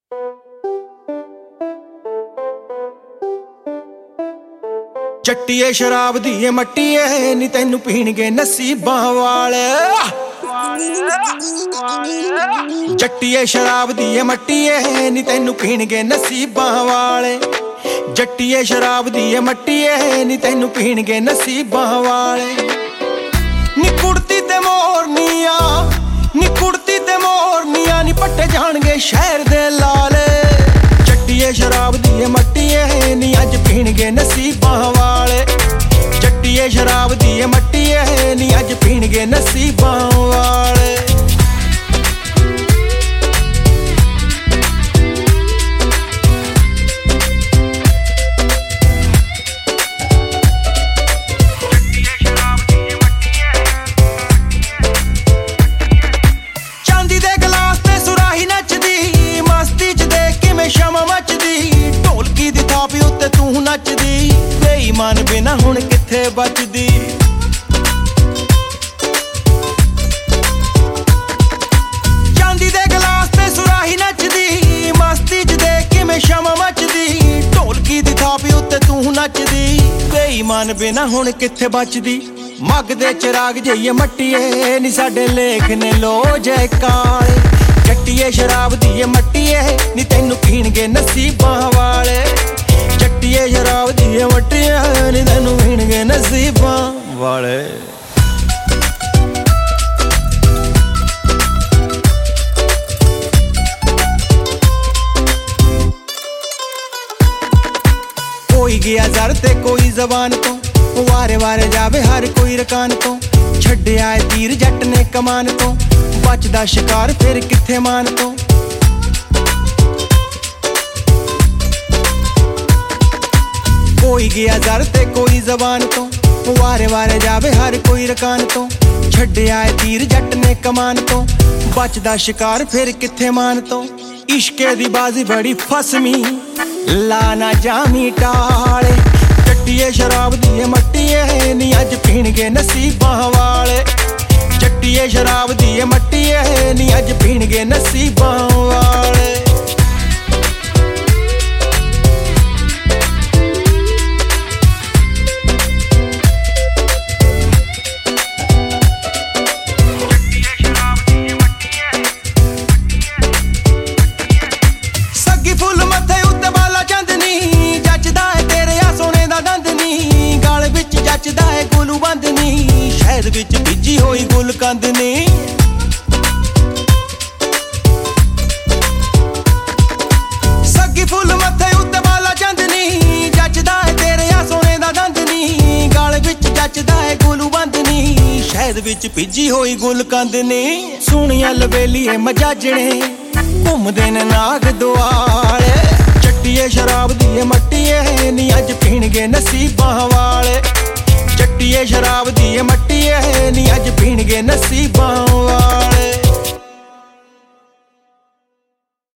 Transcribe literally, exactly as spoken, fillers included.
ਚੱਟੀਏ ਸ਼ਰਾਬ ਦੀ ਏ ਮੱਟੀਏ ਨੀ ਤੈਨੂੰ ਪੀਣਗੇ ਨਸੀਬਾਂ ਵਾਲੇ। ਜੱਟੀਏ ਸ਼ਰਾਬ ਦੀ ਏ ਮੱਟੀਏ ਨੀ ਤੈਨੂੰ ਪੀਣਗੇ ਨਸੀਬਾਂ ਵਾਲੇ। ਜੱਟੀਏ ਸ਼ਰਾਬ ਦੀ ਏ ਮੱਟੀਏ ਨੀ ਤੈਨੂੰ ਪੀਣਗੇ ਨਸੀਬਾਂ ਵਾਲੇ। ਨੀ ਕੁੜਤੀ ਤੇ ਮੋਰਨੀਆਂ ਨੀ ਕੁੜਤੀ ਤੇ ਮੋਰਨੀਆਂ ਨੀ ਪੱਟੇ ਜਾਣਗੇ ਸ਼ਹਿਰ ਦੇ ਲਾਲੇ। ਜੱਟੀਏ ਸ਼ਰਾਬ ਦੀ ਏ ਮੱਟੀਏ ਨੀ ਅੱਜ ਪੀਣਗੇ ਨਸੀਬਾਂ ਵਾਲੇ। ਜੱਟੀਏ ਸ਼ਰਾਬ ਦੀ ਏ ਮੱਟੀਏ ਨੀ ਅੱਜ ਪੀਣਗੇ ਨਸੀਬਾਂ ਵਾਲੇ। ਚਾਂਦੀ ਦੇ ਗਲਾਸ ਤੇ ਸੁਰਾਹੀ ਨੱਚਦੀ, ਮਸਤੀ ਚ ਦੇਖ ਕਿਵੇਂ ਸ਼ਮਾ ਮੱਚਦੀ। ਢੋਲਕੀ ਦੀ ਥਾਪੀ ਉੱਤੇ ਤੂੰ ਨੱਚਦੀ, ਬੇਈਮਾਨ ਬਿਨਾ ਹੁਣ ਕਿੱਥੇ ਬਚਦੀ। ਚਾਂਦੀ ਦੇ ਗਲਾਸ ਤੇ ਸੁਰਾਹੀ ਨੱਚਦੀ, ਮਸਤੀ ਚ ਦੇਖ ਕਿਵੇਂ ਸ਼ਮਾ ਮੱਚਦੀ। ਢੋਲਕੀ ਦੀ ਥਾਪੀ ਉੱਤੇ ਤੂੰ ਨੱਚਦੀ, ਬੇਈਮਾਨ ਬਿਨਾ ਹੁਣ ਕਿੱਥੇ ਬਚਦੀ। ਮੱਗ ਦੇ ਚਿਰਾਗ ਜਈਏ ਮੱਟੀਏ ਨੀ ਸਾਡੇ ਲੇਖ ਨੇ ਲੋ ਜੈ ਕਾਲੇ। ਜੱਟੀਏ ਸ਼ਰਾਬ ਦੀ ਏ ਮੱਟੀਏ ਨੀ ਤੈਨੂੰ ਪੀਣਗੇ ਨਸੀਬਾਂ ਵਾਲੇ। ਜੱਟੀਏ ਸ਼ਰਾਬ ਦੀ ਏ ਮੱਟੀਏ ਨੀ ਤੈਨੂੰ ਪੀਣਗੇ ਨਸੀਬਾਂ ਵਾਲੇ। ਕੋਈ ਗਿਆ ਜ਼ਰ ਤੇ ਕੋਈ ਜ਼ਬਾਨ ਤੋਂ, ਵਾਰੇ ਵਾਰੇ ਜਾਵੇ ਹਰ ਕੋਈ ਰਕਾਨ ਤੋਂ। ਛੱਡਿਆ ਏ ਤੀਰ ਜੱਟ ਨੇ ਕਮਾਨ ਤੋਂ, ਬਚਦਾ ਸ਼ਿਕਾਰ ਫਿਰ ਕਿੱਥੇ ਮਾਨ ਤੋਂ। ਕੋਈ ਗਿਆ ਜ਼ਰ ਤੇ ਕੋਈ ਜ਼ਬਾਨ ਤੋਂ, ਵਾਰੇ ਵਾਰੇ ਜਾਵੇ ਹਰ ਕੋਈ ਰਕਾਨ ਤੋਂ। ਛੱਡਿਆ ਏ ਤੀਰ ਜੱਟ ਨੇ ਕਮਾਨ ਤੋਂ, ਬਚਦਾ ਸ਼ਿਕਾਰ ਫਿਰ ਕਿੱਥੇ ਮਾਨ ਤੋਂ। ਇਸ਼ਕੇ ਦੀ ਬਾਜ਼ੀ ਬੜੀ ਫਸਮੀ ਲਾ ਨਾ ਜਾਮੀ ਟਾਲੇ। ਜੱਟੀਏ ਸ਼ਰਾਬ ਦੀ ਏ ਮੱਟੀਏ ਨੀ ਅੱਜ ਪੀਣਗੇ ਨਸੀਬਾਂ ਵਾਲੇ। ਜੱਟੀਏ ਸ਼ਰਾਬ ਦੀ ਏ ਮੱਟੀਏ ਨੀ ਅੱਜ ਪੀਣਗੇ ਨਸੀਬਾਂ ਵਾਲੇ। ਸੱਗੀ ਫੁੱਲ ਮੱਥੇ ਉੱਤੇ ਬਾਲਾ ਚੰਦਨੀ, ਜੱਚਦਾ ਏ ਤੇਰੇ ਆ ਸੋਨੇ ਦਾ ਗੰਦਨੀ। ਗਲ ਵਿੱਚ ਜੱਚਦਾ ਏ ਗੁਲੂ ਬੰਦਨੀ, ਸ਼ਹਿਦ ਵਿੱਚ ਭਿੱਜੀ ਹੋਈ ਗੁਲਕੰਦ ਨੀ। ਸੱਗੀ ਫੁੱਲ ਮੱਥੇ ਉੱਤੇ ਬਾਲਾ ਚੰਦਨੀ, ਜੱਚਦਾ ਏ ਤੇਰੇ ਆ ਸੋਨੇ ਦਾ ਗੰਦਨੀ। ਗਲ ਵਿੱਚ ਜੱਚਦਾ ਏ ਗੁਲੂ ਬੰਦਨੀ, ਸ਼ਹਿਦ ਵਿੱਚ ਭਿੱਜੀ ਹੋਈ ਗੁਲਕੰਦ ਨੀ। ਸੋਹਣੀਆਂ ਲਵੇਲੀਏ ਮਜਾਜਣੇ ਘੁੰਮਦੇ ਨੇ ਨਾਗ ਦੁਆਲੇ। ਜੱਟੀਏ ਸ਼ਰਾਬ ਦੀ ਏ ਮੱਟੀਏ ਨੀ ਅੱਜ ਪੀਣਗੇ ਨਸੀਬਾਂ ਵਾਲੇ। ਜੱਟੀਏ ਸ਼ਰਾਬ ਦੀ ਏ ਮੱਟੀਏ ਨੀ ਅੱਜ ਪੀਣਗੇ ਨਸੀਬਾਂ